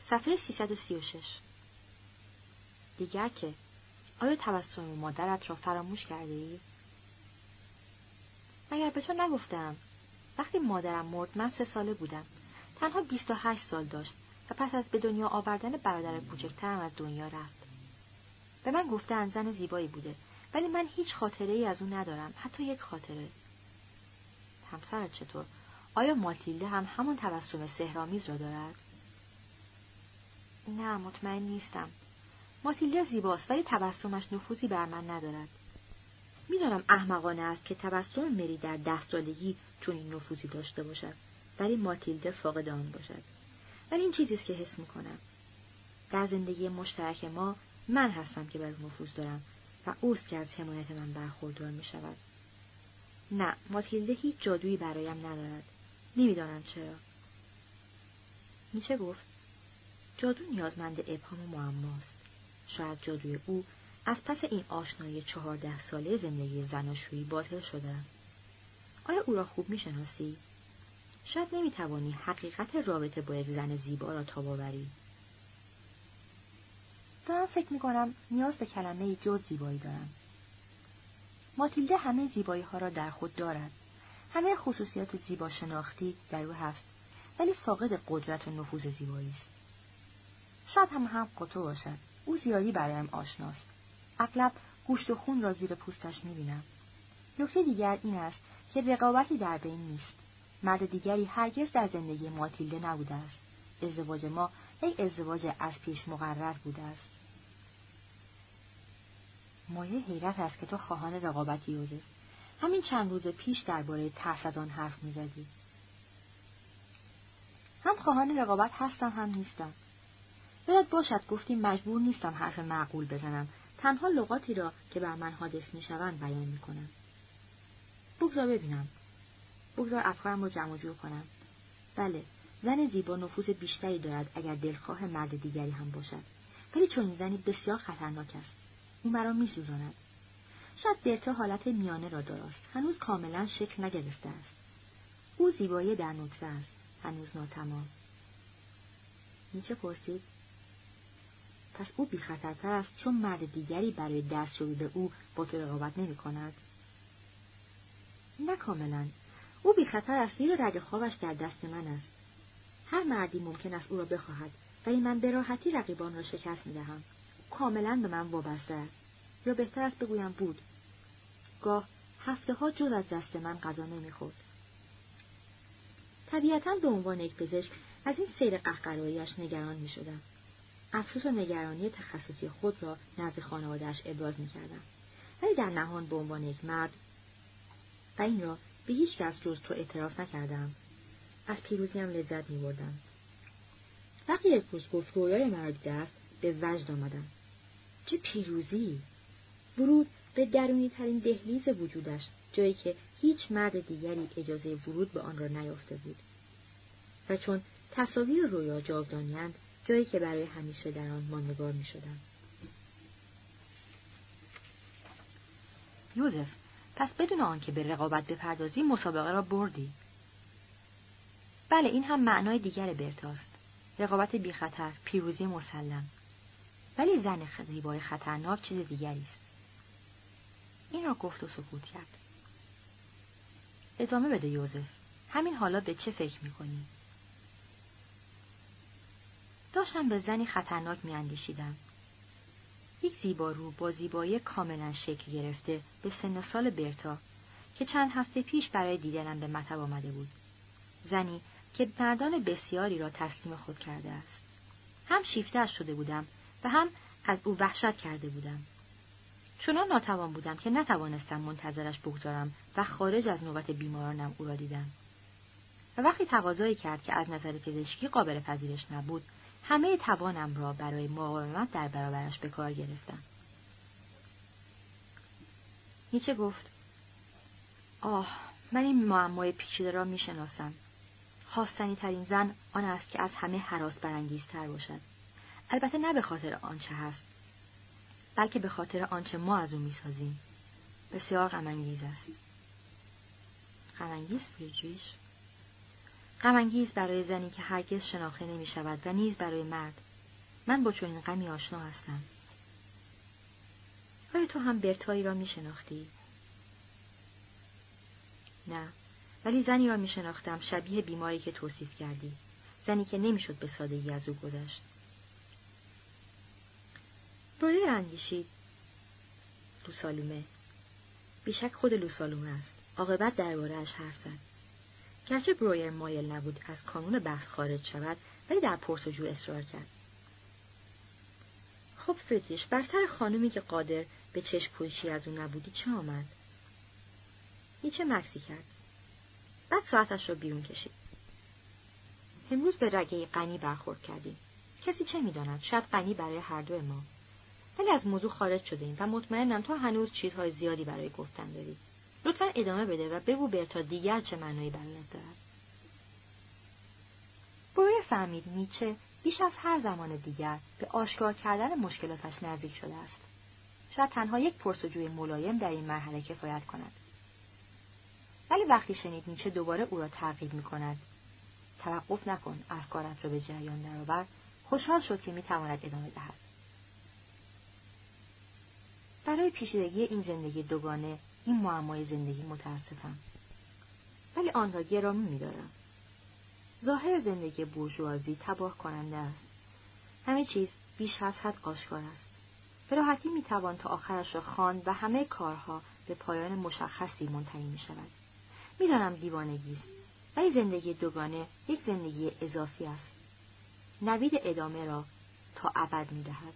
صفحه 336. دیگر که آیا تبسم مادرت را فراموش کرده ای؟ مگر به تو نگفتم؟ وقتی مادرم مرد من 3 ساله بودم. تنها 28 سال داشت و پس از به دنیا آوردن برادر کوچکترم از دنیا رفت. به من گفتن زن زیبایی بوده، ولی من هیچ خاطره ای از اون ندارم، حتی یک خاطره. همسرت چطور؟ آیا ماتیلده هم همون تبسم سحرآمیز را دارد؟ نه، مطمئن نیستم. ماتیلده زیباست ولی تبسمش نفوذی بر من ندارد. میدانم احمقانه است که تبسم مری در 10 سالگی چنین نفوذی داشته باشد، ولی ماتیلده فاقد آن باشد. ولی این چیزی است که حس میکنم. در زندگی مشترک ما من هستم که بر نفوذ دارم و اوست که از حمایت من برخوردار میشود. نه، ماتیلده هیچ جادویی برایم ندارد. نمیدانم چرا. نیچه گفت جادو نیازمند ابهام و معماست. شاید جادوی او از پس این آشنایی 14 ساله زندگی زناشویی باطل شده. آیا او را خوب میشناسی؟ شاید نمیتوانی حقیقت رابطه با یک زن زیبا را تاب آوری. دارم فکر میکنم نیاز به کلمه جز زیبایی دارم. ماتیلده همه زیبایی ها را در خود دارد. همه خصوصیات زیبا شناختی در او هست، ولی فاقد قدرت و نفوذ زیبایی است. شاید هم قطو باشد. او زیادی برایم آشناست. اغلب گوشت و خون را زیر پوستش میبینم. نکته دیگر این است که رقابتی در بین نیست. مرد دیگری هرگز در زندگی ماتیلده نبوده است. ازدواج ما یک ازدواج از پیش مقرر بوده است. مایه حیرت است که تو خواهان رقابتی یوزف. همین چند روز پیش درباره ترس از آن حرف می‌زدی. هم خواهان رقابت هستم هم نیستم. یادت باشد گفتی مجبور نیستم حرف معقول بزنم. تنها لغاتی را که بر من حادث می‌شوند بیان می‌کنم. بگذار ببینم. بگذار افکارم را جمع جور کنم. بله، زن زیبا نفوذ بیشتری دارد اگر دلخواه مرد دیگری هم باشد. ولی چون این زنی بسیار خطرناک است. او مرا می‌سوزاند. شاید برتا حالت میانه را دارست. هنوز کاملا شکل نگرفته است. او زیبایی در نطفه است. هنوز ناتمام. نیچه پرسید. پس او بی خطرتر است چون مرد دیگری برای دستیابی به او با تو رقابت نمی کند؟ نه کاملا. او بی خطر است زیرا رگ خوابش در دست من است. هر مردی ممکن است او را بخواهد، ولی من به راحتی رقیبان را شکست می دهم. کاملا به من وابسته است. یا بهتر است بگویم بود. گاه هفته‌ها جز از دست من غذا نمی‌خورد. طبیعتاً به عنوان یک پزشک از این سیر قهقرایی‌اش نگران می‌شدم. افسوس و نگرانی تخصصی خود را نزد خانواده‌اش ابراز می‌کردم. ولی در نهان به عنوان یک مرد و این را به هیچ کس جز تو اعتراف نکردم. از پیروزیم لذت می‌بردم. وقتی یک روز گفت رویای مرا دیده است، به وجد آمدم. چه پیروزی! ورود به درونی ترین دهلیز وجودش، جایی که هیچ مرد دیگری اجازه ورود به آن را نیافته بود. و چون تصاویر رویا جاودانی‌اند، جایی که برای همیشه در آن ماندگار می‌شدم. یوزف، پس بدون آنکه به رقابت بپردازی مسابقه را بردی. بله، این هم معنای دیگر برتاست. رقابت بی خطر، پیروزی مسلم. ولی زن زیبای خطرناک چیز دیگری است. این را گفت و سکوت کرد. ادامه بده یوزف. همین حالا به چه فکر می‌کنی؟ داشتم به زنی خطرناک می‌اندیشیدم. یک زیبارو با زیبایی کاملا شکل گرفته به سن و سال برتا که چند هفته پیش برای دیدنم به مطب آمده بود. زنی که مردان بسیاری را تسلیم خود کرده است. هم شیفته‌اش شده بودم و هم از او وحشت کرده بودم. چنان ناتوان بودم که نتوانستم منتظرش بگذارم و خارج از نوبت بیمارانم او را دیدم. و وقتی تقاضایی کرد که از نظر پزشکی قابل پذیرش نبود، همه توانم را برای مقاومت در برابرش به کار گرفتم. نیچه گفت: آه، من این معمای پیچیده را میشناسم. خواستنی ترین زن آن است که از همه هراس برانگیزتر باشد. البته نه به خاطر آنچه هست، بلکه به خاطر آنچه ما از او میسازیم. بسیار غم انگیز است. غم انگیز فریدریش؟ غم‌انگیز برای زنی که هرگز شناخته نمی‌شود و نیز برای مرد. من با چنین غمی آشنا هستم. آیا تو هم برتایی را می‌شناختی؟ نه، ولی زنی را می‌شناختم شبیه بیماری که توصیف کردی. زنی که نمی‌شد به سادگی از او گذشت. برویر اندیشید. لوسالومه. بیشک خود لوسالومه است. عاقبت درباره‌اش حرف زد. گرچه برویر مایل نبود از کانون بحث خارج شود، ولی در پرسجو اصرار کرد. خب فریدریش، بر سر خانومی که قادر به چشم پوشی از او نبودی چه آمد؟ نیچه مکسی کرد. بعد ساعتش را بیرون کشید. امروز به رگه غنی برخورد کردیم. کسی چه می‌داند؟ شاید غنی برای هر دو ما. ولی از موضوع خارج شدیم و مطمئنم تو هنوز چیزهای زیادی برای گفتن داری. لطفاً ادامه بده و بگو برتا دیگر چه معنایی برایت دارد. برویر فهمید نیچه بیش از هر زمان دیگر به آشکار کردن مشکلاتش نزدیک شده است. شاید تنها یک پرسجوی ملایم در این مرحله کفایت کند. ولی وقتی شنید نیچه دوباره او را تعقیب می‌کند، توقف نکن، افکارت را به جریان درآور، خوشحال شد که می‌تواند ادامه دهد. برای پیچیدگی این زندگی دوگانه، این معمای زندگی متاسفم. ولی آن را گرامی می‌دارم. ظاهر زندگی بورژوازی تباه کننده است. همه چیز بیش از حد آشکار است. به راحتی می‌توان تا آخرش را خواند و همه کارها به پایان مشخصی منتهی می‌شود. می‌دانم دیوانگی است، ولی زندگی دوگانه یک زندگی اضافی است. نوید ادامه را تا ابد می‌دهد.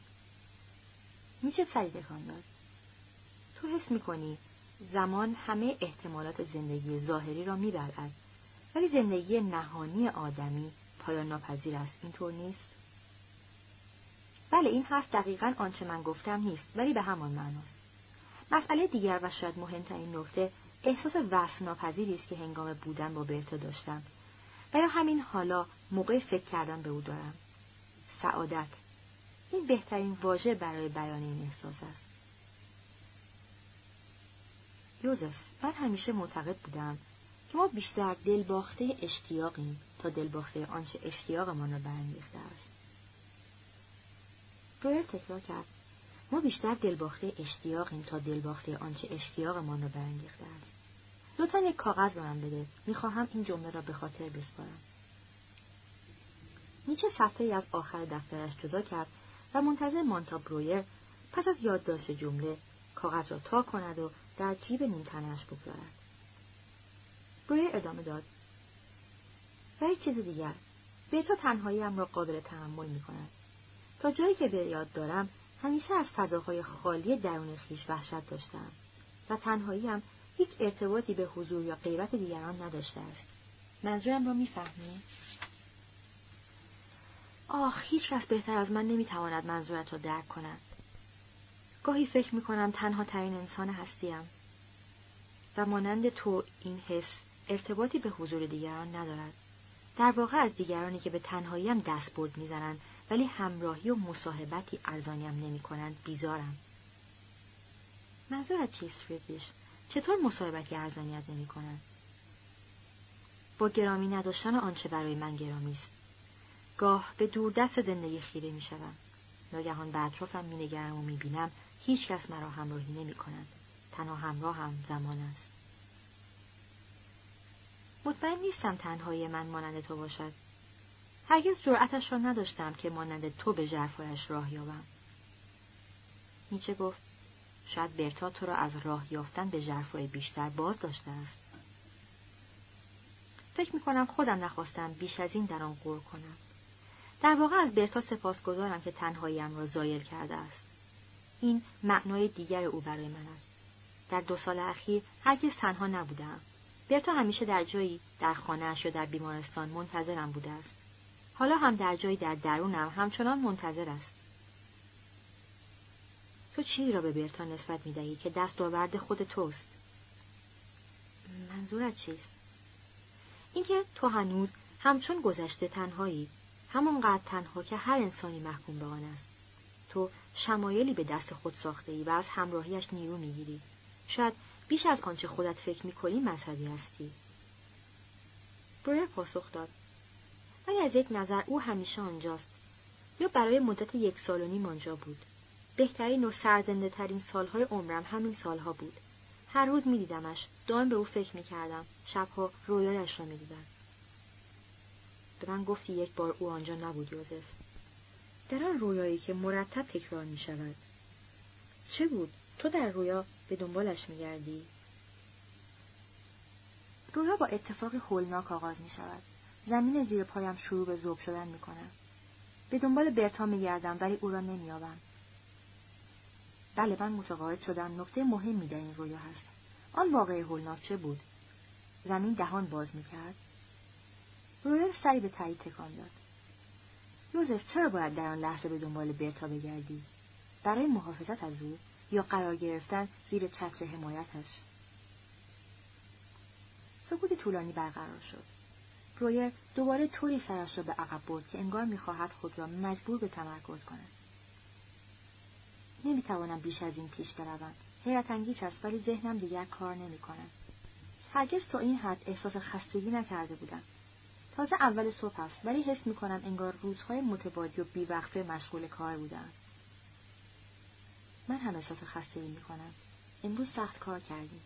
میشه سری تکان داد. تو حس می‌کنی زمان همه احتمالات زندگی ظاهری را می‌بلعد، ولی زندگی نهانی آدمی پایان ناپذیر است، اینطور نیست؟ بله، این حرف دقیقاً آنچه من گفتم نیست، ولی به همان معناست. مسئله دیگر و شاید مهمترین نکته احساس وصف ناپذیری است که هنگام بودن با برتا داشتم و یا همین حالا موقع فکر کردن به او دارم. سعادت. این بهترین واژه برای بیان این احساس است. یوزف، من همیشه معتقد بودم که ما بیشتر دلباخته اشتیاقیم تا دلباخته آنچه اشتیاقمان را برانگیخته است. برویر تکرار کرد. ما بیشتر دلباخته اشتیاقیم تا دلباخته آنچه اشتیاقمان را برانگیخته است. لطفاً یک کاغذ به من بده. می‌خواهم این جمله را به خاطر بسپارم. نیچه صفحه‌ای از آخر دفترش جدا کرد و منتظر ماند تا برویر پس از یادداشت جمله کاغذ را تا کند و در جیب نیمتنه‌اش بگذارد. برویر ادامه داد. و یک چیز دیگر، برتا تنهایی‌ام را قابل تحمل می‌کند. تا جایی که به یاد دارم همیشه از فضاهای خالی درون خویش وحشت داشتم و تنهایی‌ام هیچ ارتباطی به حضور یا غیبت دیگران نداشته است. منظورم را می‌فهمی؟ آخ، هیچ کس بهتر از من نمی‌تواند منظورت را درک کند. گاهی فکر می‌کنم تنها ترین انسان هستیم و مانند تو این حس ارتباطی به حضور دیگران ندارد. در واقع از دیگرانی که به تنهاییم دستبرد می‌زنند ولی همراهی و مصاحبتی ارزانیم نمی‌کنند بیزارم. منظورت چیست فریدریش؟ چطور مصاحبتی ارزانیت نمی‌کنند؟ با گرامی نداشتن آنچه برای من گرامی است. گاه به دوردست زندگی خیره می‌شوم. ناگهان به اطرافم می‌نگرم و می‌بینم هیچ کس مرا همراهی نمی‌کند. تنها همراهم زمان است. مطمئن نیستم تنهایی من مانند تو باشد. هرگز جرأتش را نداشتم که مانند تو به ژرفایش راه یابم. نیچه گفت شاید برتا تو را از راه یافتن به ژرفای بیشتر باز داشته است. فکر می‌کنم خودم نخواستم بیش از این در آن غور کنم. در واقع از برتا سپاسگزارم که تنهاییم را زایل کرده است. این معنای دیگر او برای من است. در 2 سال اخیر هرگز تنها نبودم. برتا همیشه در جایی در خانه‌اش یا در بیمارستان منتظرم بوده است. حالا هم در جایی در درونم همچنان منتظر است. تو چیزی را به برتا نسبت می‌دهی که دستاورد خود توست. منظورت چیست؟ اینکه تو هنوز همچون گذشته تنهایی، همانقدر تنها که هر انسانی محکوم به آن است. تو شمایلی به دست خود ساخته‌ای و از همراهیش نیرو می‌گیری. شاید بیش از آنچه خودت فکر می‌کنی مذهبی هستی. برویر پاسخ داد: ولی از یک نظر او همیشه آنجاست، یا برای مدت 1 سال و نیم آنجا بود. بهترین و سرزنده ترین سالهای عمرم همین سالها بود. هر روز می دیدمش، دائم به او فکر می کردم، شبها رویایش را می دیدم. به من گفتی 1 بار او آنجا نبود یوزف. در آن رویایی که مرتب تکرار می شود. چه بود؟ تو در رویا به دنبالش می گردی؟ رویا با اتفاقی هولناک آغاز می شود. زمین زیر پایم شروع به ذوب شدن می کنم. به دنبال برتا می گردم ولی او را نمی یابم. بله، من متقاعد شدم نکته مهمی در این رویا هست. آن واقعه هولناک چه بود؟ زمین دهان باز می کرد. رویا سری به تایید تکان داد. یوزف، چرا باید در آن لحظه به دنبال برتا بگردی؟ برای محافظت از او یا قرار گرفتن زیر چتر حمایتش؟ سکوت طولانی برقرار شد. برویر دوباره طوری سرش را به عقب برد که انگار می‌خواهد خود را مجبور به تمرکز کند. نمی‌توانم بیش از این پیش بروم. حیرت انگیز است ولی ذهنم دیگر کار نمی‌کند. هرگز تا این حد احساس خستگی نکرده بودم. تازه اول صبح است ولی حس می‌کنم انگار روزهای متوالی و بی‌وقفه مشغول کار بودم. من هم احساس خستگی می‌کنم. امروز سخت کار کردیم.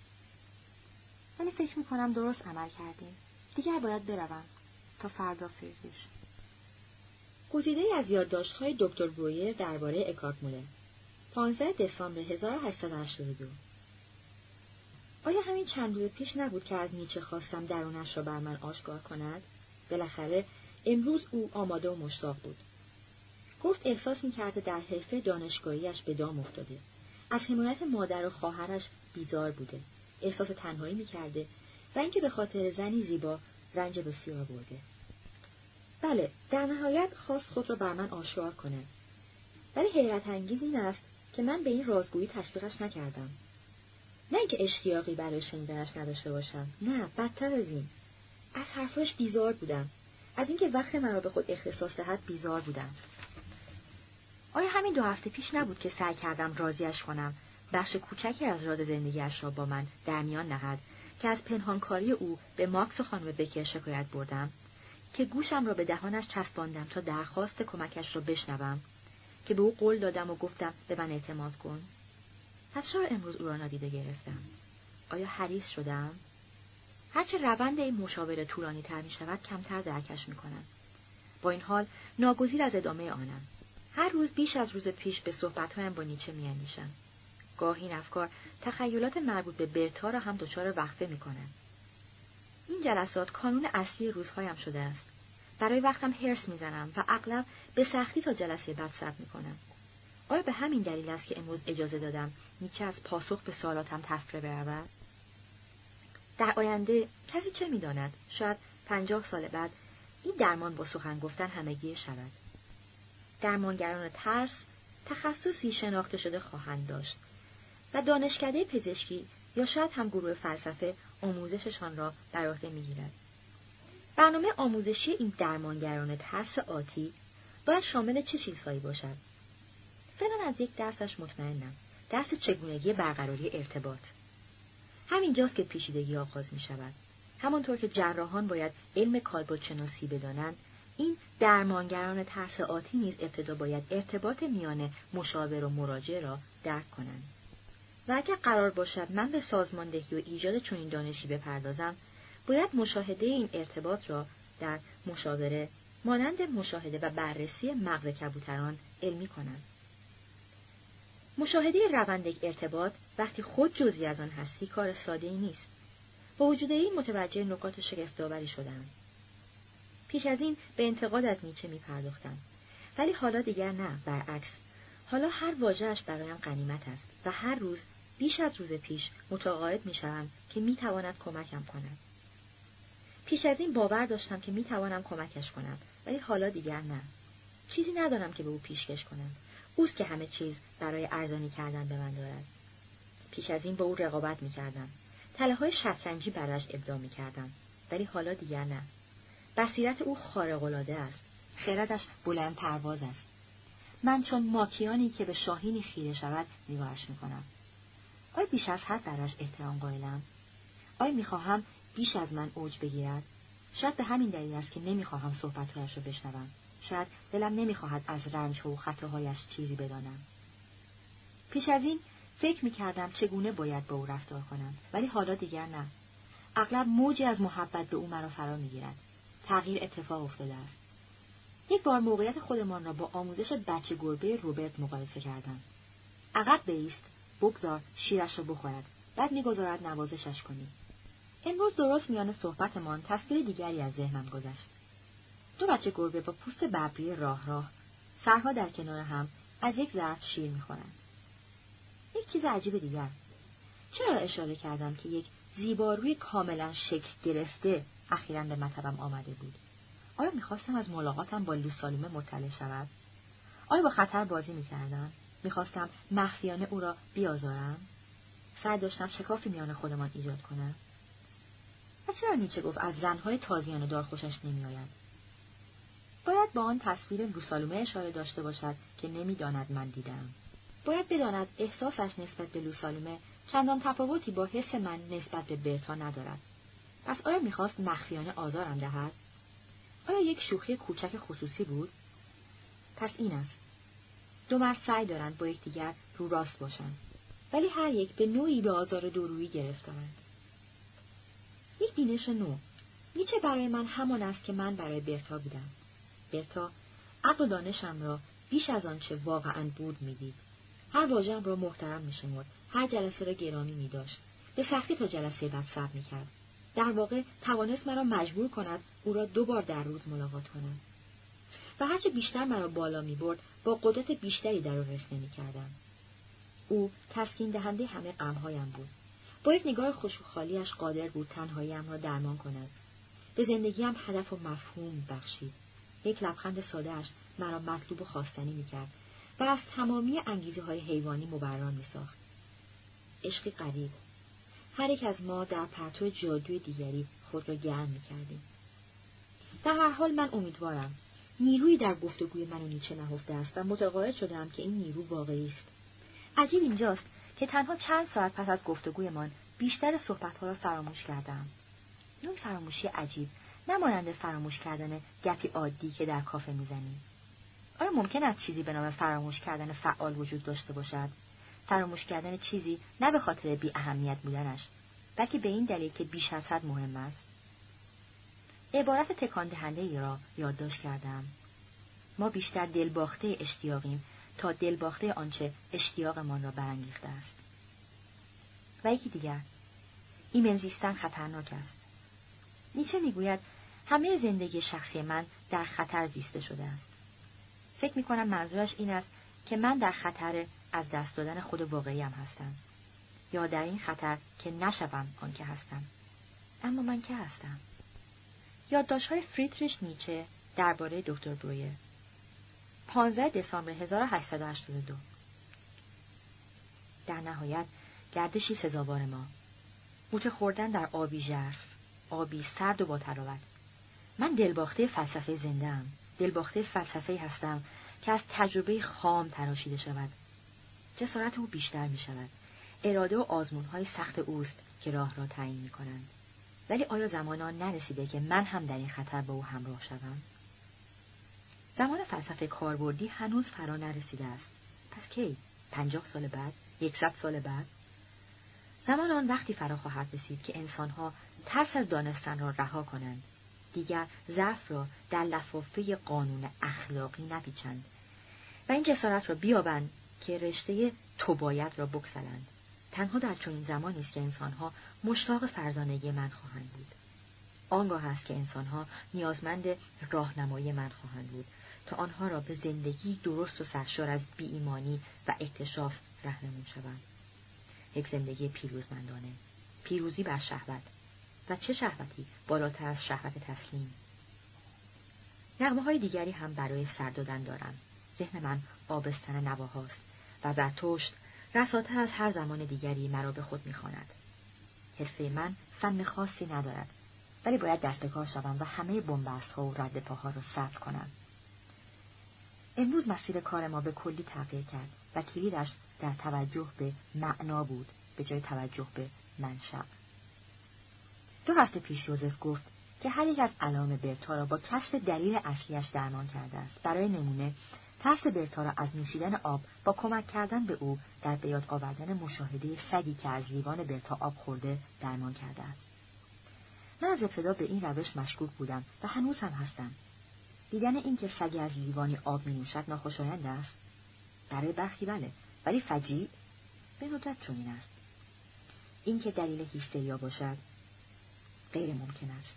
ولی فکر می‌کنم درست عمل کردیم. دیگر باید بروم تا فردا فرزش. گزیده‌ای از یادداشت‌های دکتر برویر درباره اکارت مولر 15 دسامبر 1882. آیا همین چند روز پیش نبود که از نیچه خواستم درونش را بر من آشکار کند؟ بالاخره امروز او آماده و مشتاق بود. گفت احساس می‌کرده در حرفه دانشگاهیش به دام افتاده. از حمایت مادر و خواهرش بیزار بوده. احساس تنهایی می‌کرده و اینکه به خاطر زنی زیبا رنج بسیار برده. بله، در نهایت خواست خود را بر من آشکار کند. ولی حیرت انگیز این است که من به این رازگویی تشویقش نکردم. نه اینکه اشتیاقی برای شنیدنش نداشته باشم، نه، بدتر از این. از حرفش بیزار بودم. از اینکه وقت مرا به خود اختصاص دهد بیزار بودم. آیا همین 2 هفته پیش نبود که سعی کردم راضیش کنم، بخش کوچکی از راز زندگیش را با من در میان نهد که از پنهانکاری او به ماکس و خانم بکر شکایت بردم، که گوشم را به دهانش چسباندم تا درخواست کمکش را بشنوم، که به او قول دادم و گفتم به من اعتماد کن. پس چرا امروز او را نادیده گرفتم؟ آیا حریص شدم؟ هرچه روند این مشاوره طولانی تر می شود کمتر درکش می کنم. با این حال ناگزیر از ادامه آنم. هر روز بیش از روز پیش به صحبتهایم با نیچه می اندیشم. گاه این افکار تخیلات مربوط به برتا را هم دچار وقفه می کنند. این جلسات کانون اصلی روزهایم شده است. برای وقتم هرس میزنم و اغلب به سختی تا جلسه بعد صبر میکنم. آیا به همین دلیل است که امروز اجازه دادم نیچه از پاسخ به سوالاتم تفره برود؟ در آینده کسی چه میداند؟ شاید 50 سال بعد این درمان با سخن گفتن همگیر شود. درمانگران ترس تخصصی شناخته شده خواهند داشت و دانشکده پزشکی یا شاید هم گروه فلسفه آموزششان را بر عهده میگیرد. برنامه آموزشی این درمانگران ترس آتی باید شامل چه چیزهایی باشد؟ فعلا از یک درسش مطمئنم. درس چگونگی برقراری ارتباط. همینجاست که پیچیدگی آغاز می شود. همانطور که جراحان باید علم کالبدشناسی بدانند، این درمانگران ترس آتی نیز ابتدا باید ارتباط میان مشاور و مراجع را درک کنند. و اگر قرار باشد من به سازماندهی و ایجاد چنین دانشی بپردازم، باید مشاهده این ارتباط را در مشاوره مانند مشاهده و بررسی مغز کبوتران علمی کنم. مشاهده روند یک ارتباط وقتی خود جزئی از آن هستی کار ساده‌ای نیست. با وجود این متوجه نکات شگفت‌آوری شدم. پیش از این به انتقاد از نیچه می‌پرداختم، ولی حالا دیگر نه، برعکس. حالا هر واژه‌اش برایم غنیمت است و هر روز بیش از روز پیش متقاعد می‌شوم که می‌تواند کمکم کند. پیش از این باور داشتم که می‌توانم کمکش کنم، ولی حالا دیگر نه. چیزی ندارم که به او پیشکش کنم. اوست که همه چیز برای ارزانی کردن به من دارد. پیش از این با او رقابت می‌کردم. تله‌های شطرنجی برایش ابداع می‌کردم، ولی حالا دیگر نه. بصیرت او خارق‌العاده است. خردش بلند پرواز است. من چون ماکیانی که به شاهینی خیره شود نگاهش می‌کنم. آیا بیش از حد برایش احترام قائلم؟ آیا می‌خواهم بیش از من اوج بگیرد؟ شاید به همین دلیل است که نمیخواهم صحبتهایش را بشنوم. شاید دلم نمیخواهد از رنج و خطاهایش چیزی بدانم. پیش از این فکر میکردم چگونه باید با او رفتار کنم، ولی حالا دیگر نه. اغلب موجی از محبت به او مرا فرا میگیرد. تغییر اتفاق افتاده است. یک بار موقعیت خودمان را با آموزش بچه گربه روبرت مقایسه کردم. عقب بایست، بگذار شیرش را بخورد، بعد میگذارد نوازشش کنی. امروز درست میان صحبتمان تصویر دیگری از ذهنم گذشت. دو بچه گربه با پوست ببری راه سرها در کنار هم از یک ظرف شیر میخورند. یک چیز عجیب دیگر. چرا اشاره کردم که یک زیباروی کاملا شکل گرفته اخیراً به مطبم آمده بود؟ آیا میخواستم از ملاقاتم با لوسالومه مطلع شود؟ آیا با خطر بازی میکردم؟ میخواستم مخفیانه او را بیازارم؟ سعی داشتم شکافی میان خودمان ایجاد کنم؟ و چرا نیچه گفت از زنهای تازیانه دار خوشش نمیآید؟ باید با آن تصویر لوسالومه اشاره داشته باشد که نمیداند من دیدم. باید بداند احساسش نسبت به لوسالومه چندان تفاوتی با حس من نسبت به برتا ندارد. پس آیا میخواست مخفیانه آزارم دهد؟ آیا یک شوخی کوچک خصوصی بود؟ پس این است. دو مرد سعی دارند با یکدیگر رو راست باشند، ولی هر یک به نوعی به آزار دورویی گرفتارند. یک بینش نو. نیچه برای من همان است که من برای برتا بودم. برتا عقل و دانشم را بیش از آنچه واقعاً بود میدید. هر واژه‌ام را محترم میشمرد، هر جلسه را گرامی می‌داشت. به سختی تا جلسه بعد صبر می‌کرد. در واقع توانست مرا مجبور کند او را 2 بار در روز ملاقات کنم. و هرچه بیشتر مرا بالا می‌برد، با قدرت بیشتری در او رسنه می‌کردم. او تسکین دهنده همه غم‌هایم بود. با یک نگاه خوش و خالیش قادر بود تنهایی‌ام را درمان کند. به زندگیم هدف و مفهوم بخشید. یک لبخند ساده‌اش مرا مطلوب و خواستنی می‌کرد و از تمامی انگیزه‌های حیوانی مبرا می‌ساخت. عشقی غریب. هر یک از ما در پرتو جادوی دیگری خود را گرم می‌کردیم. در هر حال من امیدوارم. نیرویی در گفتگوی من و نیچه نهفته است و متقاعد شدم که این نیرو واقعی است. عجیب اینجاست که تنها چند ساعت پس از گفتگویمان بیشتر صحبت‌ها را فراموش کردم. نوع فراموشی عجیب، نمانند فراموش کردن گپی عادی که در کافه می‌زنیم. آیا ممکن است چیزی به نام فراموش کردن فعال وجود داشته باشد؟ فراموش کردن چیزی نه به خاطر بی اهمیت بودنش، بلکه به این دلیل که بیش از حد مهم است. عبارت تکان دهنده ای را یادداشت کردم. ما بیشتر دلباخته اشتیاقیم تا دلباخته آنچه اشتیاقمان را برانگیخته است. و یکی دیگر، ایمن زیستن خطرناک است. نیچه میگوید همه زندگی شخصی من در خطر زیسته شده است. فکر میکنم منظورش این است که من در خطر از دست دادن خود واقعیم هستم، یا در این خطر که نشوم آن که هستم. اما من که هستم؟ یادداشت‌های فریدریش نیچه درباره دکتر برویر، 15 دسامبر 1882. در نهایت گردشی سزاوار ما. غوطه خوردن در آبی ژرف، آبی سرد و با تراوت. من دلباخته فلسفه زنده‌ام. دلباخته فلسفه‌ای هستم که از تجربه خام تراشیده شود. جسارت او بیشتر می شود. اراده و آزمون‌های سخت اوست که راه را تعیین می کنند. ولی آیا زمان آن نرسیده که من هم در این خطر با او همراه شوم؟ زمان فلسفه کاربردی هنوز فرا نرسیده است. پس کی؟ 50 سال بعد؟ 100 سال بعد؟ زمان آن وقتی فرا خواهد رسید که انسان‌ها ترس از دانستن را رها کنند. دیگر ضعف را در لفافه قانون اخلاقی نپیچند و این جسارت را بیابند که رشته تو باید را بگسلند. تنها در چنین زمانی است که انسان‌ها مشتاق فرزانگی من خواهند بود. آنگاه است که انسان‌ها نیازمند راهنمایی من خواهند بود تا آنها را به زندگی درست و سرشار از بی‌ایمانی و اکتشاف راهنمون شوند. یک زندگی پیروزمندانه، پیروزی بر شهوت. و چه شهوتی بالاتر از شهوت تسلیم؟ نغمه‌های دیگری هم برای سر دادن دارم. ذهن من آبستن نواهاست و زرتشت رساتر از هر زمان دیگری مرا به خود می‌خواند. حرفه من فن خاصی ندارد، ولی باید دست به کار شوم و همه بن‌بست‌ها و رد پاها را ثبت کنم. امروز مسیر کار ما به کلی تغییر کرد و کلیدش در توجه به معنا بود به جای توجه به منشأ. 2 هفته پیش یوزف گفت که هر یک از علائم برتا را با کشف دلیل اصلیش درمان کرده است. برای نمونه، ترس برتا را از نوشیدن آب با کمک کردن به او در به یاد آوردن مشاهده سگی که از لیوان برتا آب خورده درمان کرده است. من از ابتدا به این روش مشکوک بودم و هنوز هم هستم. دیدن اینکه سگی از لیوانی آب می نوشد ناخوشایند است. برای برخی بله، ولی فجیع به ندرت چنین است. اینکه دلیل هیستریا باشد غیر ممکن است.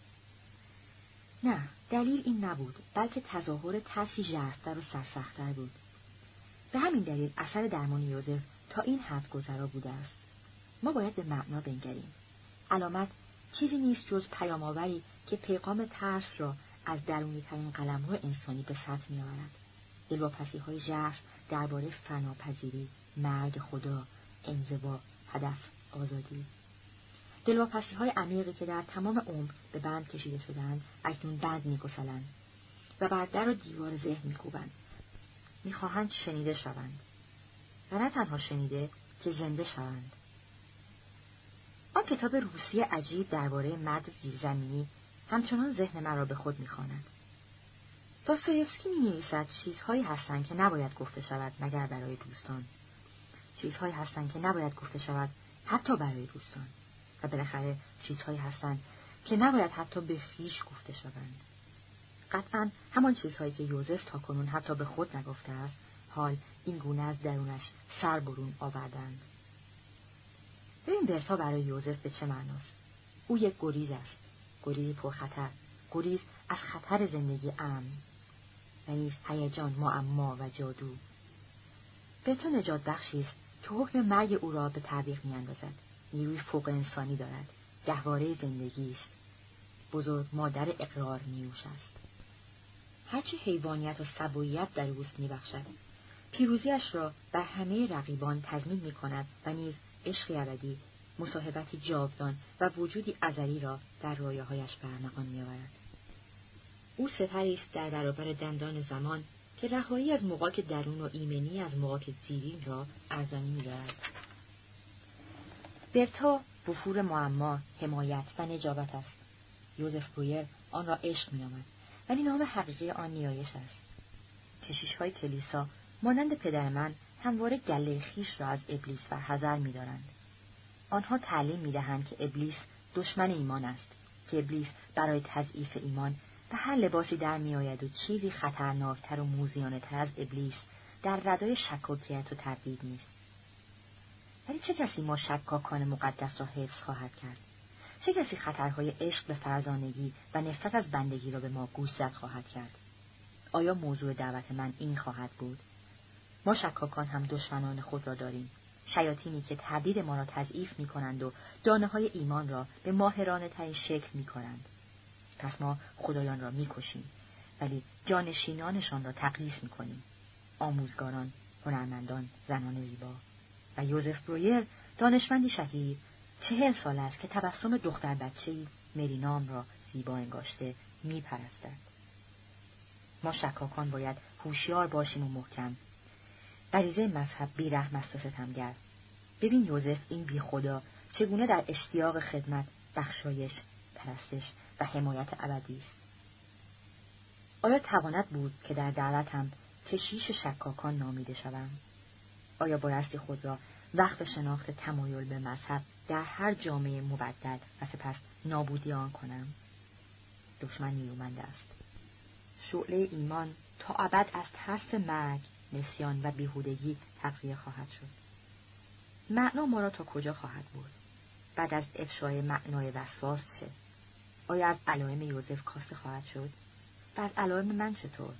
نه، دلیل این نبود، بلکه تظاهر ترسی ژرف‌تر و سرسخت‌تر بود. به همین دلیل اثر درمان یوزف تا این حد گذرا بوده است. ما باید به معنا بنگریم. علامت چیزی نیست جز پیام‌آوری که پیغام ترس را از درونی‌ترین قلمرو انسانی به سطح می‌آورد. دلواپسی‌های ژرف درباره فناپذیری، مرگ خدا، انزوا، هدف، آزادی. دلواپسی‌های عمیقی که در تمام عمر به بند کشیده شدند، اکنون بند می‌گسلند و بر در و دیوار ذهن می‌کوبند. می‌خواهند شنیده شوند. و نه تنها شنیده، که زنده شوند. آن کتاب روسی عجیب درباره مرد زیرزمینی همچنان ذهن مرا به خود می‌خواند. داستایوفسکی می‌نویسد چیزهایی هستند که نباید گفته شود مگر برای دوستان. چیزهایی هستند که نباید گفته شود حتی برای دوستان. و بالاخره چیزهایی هستند که نباید حتی به خویش گفته شوند. قطعاً همان چیزهایی که یوزف تاکنون حتی به خود نگفته است، حال این گونه از درونش سر برون آوردند. ببین برتا برای یوزف به چه معناست؟ او یک گریز است، گریزی پرخطر، گریز از خطر زندگی امن و نیز هیجان، معما و جادو. برتا نجات بخشی است که حکم مرگ او را به تعویق می‌اندازد. نیروی فوق انسانی دارد، گهواره زندگی است، بزرگ مادر اقرار نیوش است. هرچی حیوانیت و سبوییت در اوست می‌بخشد. پیروزیش را بر همه رقیبان تضمین می‌کند و نیز عشقی ابدی، مصاحبتی جاودان و وجودی ازلی را در رویاهایش برمغان می‌آورد. او سپری است در برابر دندان زمان که رهایی از مغاک درون و ایمنی از مغاک زیرین را ارزانی می‌دارد. برتا وفور معما، حمایت و نجابت است. یوزف برویر آن را عشق می‌نامد، ولی نام حقیقی آن نیایش است. کشیش‌های کلیسا مانند پدر من همواره گله خویش را از ابلیس برحذر می‌دارند. آنها تعلیم می‌دهند که ابلیس دشمن ایمان است، که ابلیس برای تضعیف ایمان به هر لباسی در می‌آید و چیزی خطرناکتر و موذیانه‌تر از ابلیس در ردای شکاکیت و تردید نیست. ولی چه کسی ما شکاکان مقدس را حفظ خواهد کرد؟ چه کسی خطرهای عشق به فرزانگی و نفرت از بندگی را به ما گوشزد خواهد کرد؟ آیا موضوع دعوت من این خواهد بود؟ ما شکاکان هم دشمنان خود را داریم، شیاطینی که تردید ما را تضعیف می کنند و دانه‌های ایمان را به ماهرانه ترین شکل می کنند. پس ما خدایان را می کشیم، ولی جانشینانشان را تقدیس می کنیم. آموزگاران، هنرمندان، زنان زیبا. و یوزف برویر دانشمندی شهیر 40 سال است که تبسم دختر بچه‌ای مرینام را زیبا انگاشته می پرستد. ما شکاکان باید هوشیار باشیم و محکم. غریزه مذهب بی‌رحم است و ستمگر. ببین یوزف این بی خدا چگونه در اشتیاق خدمت، بخشایش، پرستش و حمایت ابدی است. آیا تواند بود که در دعوتم کشیش شکاکان نامیده شوم؟ آیا بایستی خود را وقف شناخت تمایل به مذهب در هر جامعه مبدل و سپس نابودی آن کنم؟ دشمن نیرومند است. شعله ایمان تا ابد از ترس مرگ، نسیان و بیهودگی تغذیه خواهد شد. معنا ما را تا کجا خواهد برد؟ بعد از افشای معنای وسواس چه؟ آیا از علائم یوزف کاسته خواهد شد؟ و از علائم من چطور؟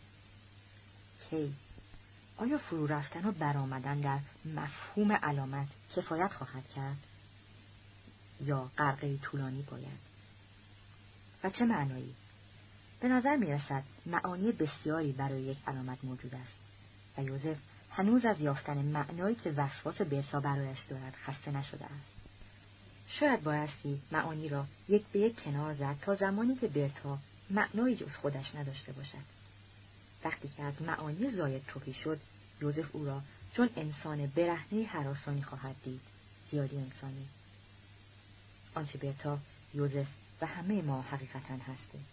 کی؟ آیا فرو رفتن و برآمدن در مفهوم علامت کفایت خواهد کرد؟ یا غرقه طولانی باید؟ و چه معنایی؟ به نظر می رسد معانی بسیاری برای یک علامت موجود است و یوزف هنوز از یافتن معنایی که وسواس برتا برایش دارد خسته نشده است. شاید بایستی معانی را یک به یک کنار زد تا زمانی که برتا معنایی جز خودش نداشته باشد. وقتی که از معانی زاید توهی شد، یوزف او را چون انسان برهنه هراسانی خواهد دید، زیادی انسانی. آنچه برتا یوزف و همه ما حقیقتاً هستیم.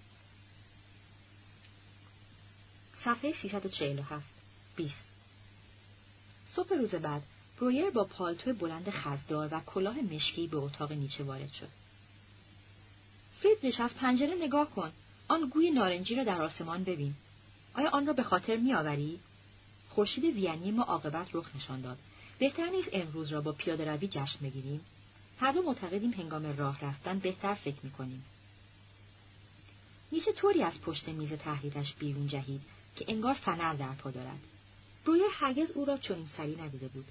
صفحه 347 20 صبح روز بعد برویر با پالتو بلند خزدار و کلاه مشکی به اتاق نیچه وارد شد. فریدریش از پنجره نگاه کن. آن گوی نارنجی را در آسمان ببین. آیا آن را به خاطر می‌آوری؟ خورشید وینی ما عاقبت رخ نشان داد. بهتر نیست امروز را با پیاده‌روی جشن بگیریم؟ هر دو معتقدیم هنگام راه رفتن بهتر فکر می‌کنیم. نیچه طوری از پشت میز تحریرش بیرون جهید که انگار فنر در پا دارد. برویر هرگز او را چنین سری ندیده بود.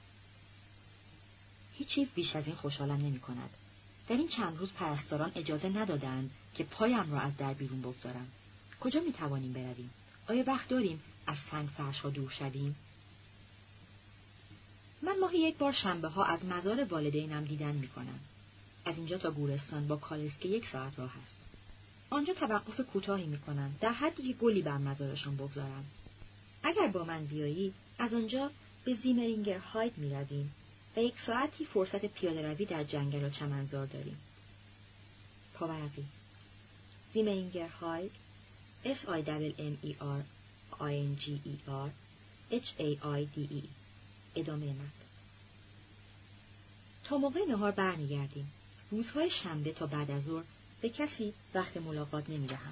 هیچ چیز بیش از این خوشحالم نمی‌کند. در این چند روز پرستاران اجازه ندادند که پایم را از در بیرون بگذارم. کجا می‌توانیم برویم؟ آیا وقت داریم از سنگ فرش‌ها دور شویم؟ من ماهی یک بار شنبه‌ها از مزار والدینم دیدن می‌کنم. از اینجا تا گورستان با کالسکه 1 ساعت راه است. آنجا توقف کوتاهی می‌کنم در حدی که گلی بر مزارشان بگذارم. اگر با من بیایی از آنجا به زیمرینگر هاید می‌رویم و 1 ساعتی فرصت پیاده‌روی در جنگل و چمنزار داریم. پاورقی زیمرینگر هاید SIMMERINGER HAIDE ادامه متن. تا موقع نهار برمیگردیم. روزهای شنبه تا بعد از ظهر به کسی وقت ملاقات نمی‌دهم.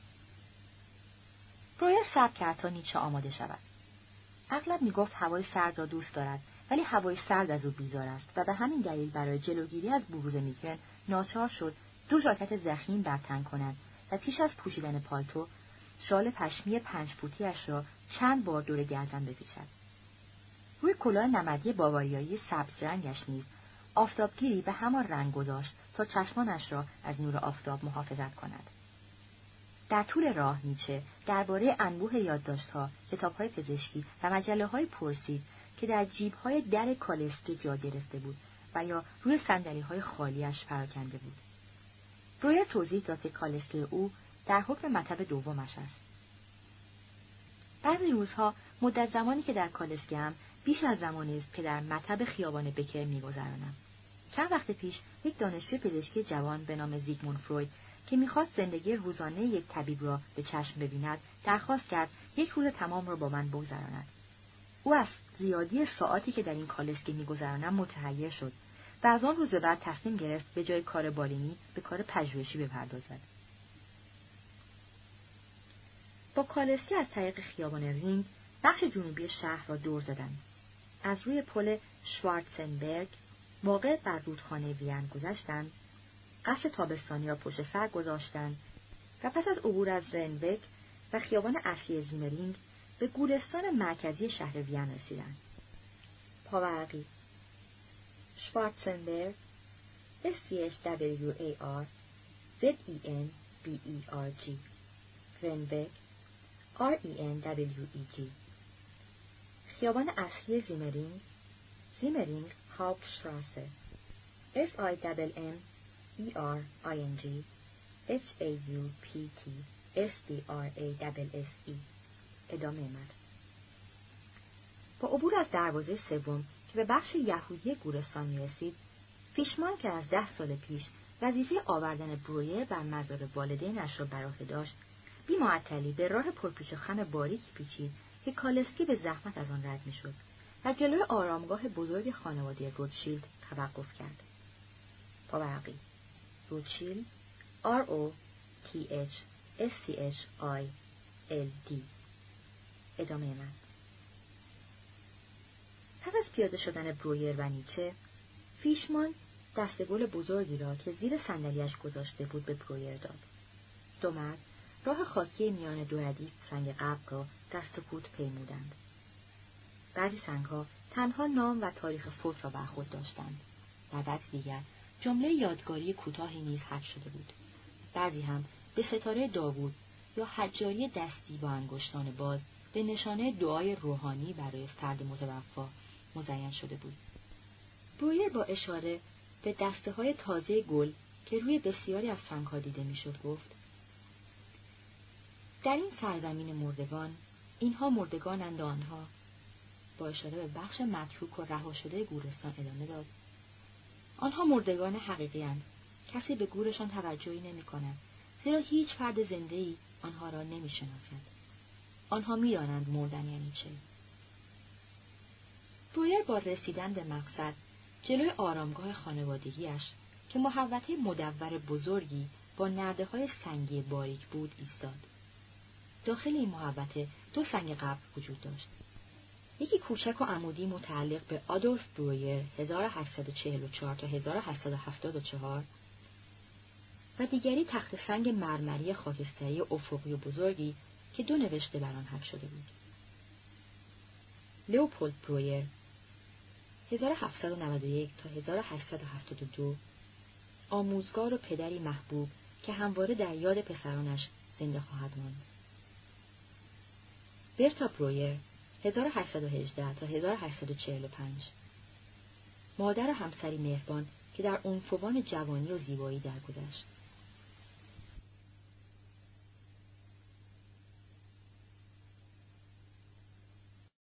برویر صبر کرد تا نیچه آماده شود. اغلب میگفت هوای سرد را دوست دارد، ولی هوای سرد از او بیزار است و به همین دلیل برای جلوگیری از بروز میگرن ناچار شد 2 ژاکت ضخیم بر تن کند و پیش از پوشیدن پالتو شال پشمی 5 فوتی‌اش را چند بار دور گردن بپیچد. روی کلاه نمدی باواریایی سبز رنگش نیز آفتابگیری به همان رنگ گذاشت تا چشمانش را از نور آفتاب محافظت کند. در طول راه نیچه درباره انبوه یادداشت‌ها، کتاب‌های پزشکی و مجله‌های پرسید که در جیب‌های در کالسکه جا گرفته بود و یا روی صندلی‌های خالی‌اش پراکنده بود. برویر توضیح داد که کالسکه او در حکم مطب دومش است. بعضی روزها مدت زمانی که در کالسکه‌ام بیش از زمانی است که در مطب خیابان بکر می‌گذرانم. چند وقت پیش یک دانشجوی پزشکی جوان به نام زیگموند فروید که می‌خواست زندگی روزانه یک طبیب را به چشم ببیند، درخواست کرد 1 روز تمام را با من بگذراند. او از زیادی ساعاتی که در این کالسکه می‌گذرانم متحیر شد و از آن روز به بعد تصمیم گرفت به جای کار بالینی به کار پژوهشی بپردازد. با کالسکه از طریق خیابان رینگ بخش جنوبی شهر را دور زدند. از روی پل شوارتزنبرگ واقع بر رودخانه وین گذشتند، قصر تابستانی را پشت سر گذاشتند و پس از عبور از رنوک و خیابان اصلی زیمرینگ به گورستان مرکزی شهر وین رسیدند. پاورقی شوارتزنبرگ SCHWARZENBERG رنوک RENWEG خیابان اصلی زیمرینگ زیمرینگ هاوپتشتراسه SIMMERING HAUPTSTRASSE ادامه متن. با عبور از دروازه سوم که به بخش یهودی گورستان می‌رسید، فیشمان که از 10 سال پیش وظیفه آوردن برویر بر مزار والدینش را بر عهده داشت، بی معطلی به راه پرپیچ و خم باریکی پیچید که کالسکه به زحمت از آن رد می‌شد و جلوی آرامگاه بزرگ خانواده روتشیلد توقف کرد. پاورقی روتشیلد ROTHSCHILD ادامه متن. پس از پیاده شدن برویر و نیچه، فیشمان دسته‌گل بزرگی را که زیر صندلی‌اش گذاشته بود به برویر داد. 2 مرد راه خاکی میان 2 ردیف سنگ قبر را در سکوت پیمودند. بعضی سنگ‌ها تنها نام و تاریخ فوت را بر خود داشتند. در بعضی دیگر جمله یادگاری کوتاهی نیز حک شده بود. بعضی هم به ستاره داوود یا حجاری دستی با انگشتان باز به نشانه دعای روحانی برای فرد متوفی مزین شده بود. برویر با اشاره به دسته‌های تازه گل که روی بسیاری از سنگ‌ها دیده می‌شد گفت: در این سرزمین مردگان، اینها مردگانند و آنها. با اشاره به بخش متروک و رها شده گورستان ادامه داد: آنها مردگان حقیقی اند کسی به گورشان توجهی نمی کند، زیرا هیچ فرد زنده‌ای آنها را نمی شناسد. آنها می دانند مردن یعنی چه. برویر با رسیدن به مقصد جلوی آرامگاه خانوادگیش که محوطه مدور بزرگی با نرده‌های سنگی باریک بود ایستاد. داخل این محوطه 2 سنگ قبر وجود داشت. یکی کوچک و عمودی متعلق به آدولف برویر 1844 تا 1874 و دیگری تخت سنگ مرمری خاکستری افقی و بزرگی که 2 نوشته بر آن حک شده بود. لئوپولد برویر 1791 تا 1872 آموزگار و پدری محبوب که همواره در یاد پسرانش زنده خواهد ماند. برتا برویر 1818 تا 1845 مادر و همسری مهربان که در عنفوان جوانی و زیبایی درگذشت.